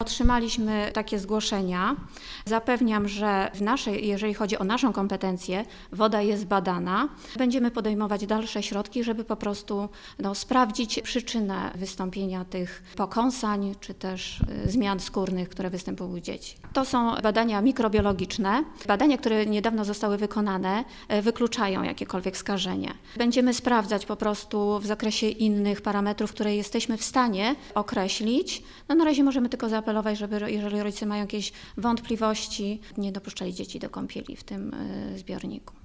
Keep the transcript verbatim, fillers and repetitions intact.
otrzymaliśmy takie zgłoszenia. Zapewniam, że w naszej, jeżeli chodzi o naszą kompetencję, woda jest badana. Będziemy podejmować dalsze środki, żeby po prostu no, sprawdzić przyczynę wystąpienia tych pokąsań, czy też y, zmian skórnych, które występują u dzieci. To są badania mikrobiologiczne. Badania, które niedawno zostały wykonane, y, wykluczają jakiekolwiek skażenie. Będziemy sprawdzać po prostu w zakresie innych parametrów, które jesteśmy w stanie określić. No, na razie możemy tylko zaapelować, żeby jeżeli rodzice mają jakieś wątpliwości, nie dopuszczali dzieci do kąpieli w tym y, zbiorniku.